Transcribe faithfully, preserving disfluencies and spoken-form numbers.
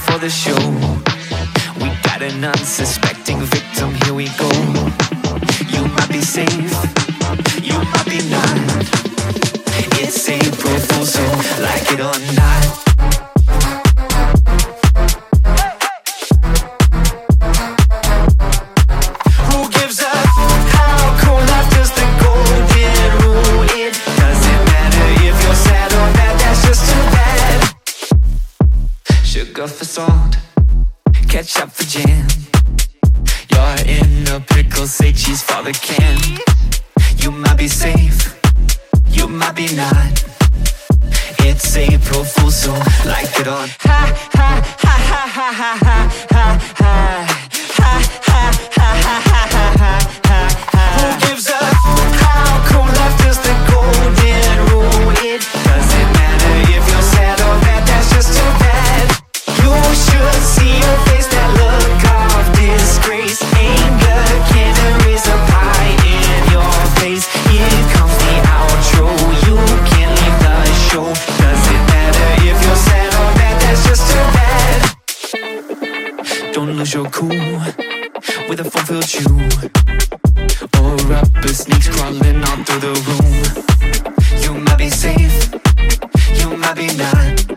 for the show. We got an unsuspecting victim, here we go. You might be safe, you might be not. It's April Fool's, so like it or not. Sugar for salt, ketchup for jam. You're in a pickle, say cheese for the can. You might be safe, you might be not. It's April Fool's, so like it or ha ha ha ha ha ha ha ha ha ha ha ha ha. Who gives a how cold life does the golden rule? It doesn't matter if you're sad or bad, that's just too bad. You should see your face, that look of disgrace. Anger can't erase a pie in your face. Here comes the outro, you can't leave the show. Doesn't matter if you're sad or bad, that's just too bad. Don't lose your cool with a full-filled chew, or rubber sneaks crawling on through the room. You might be safe, you might be not.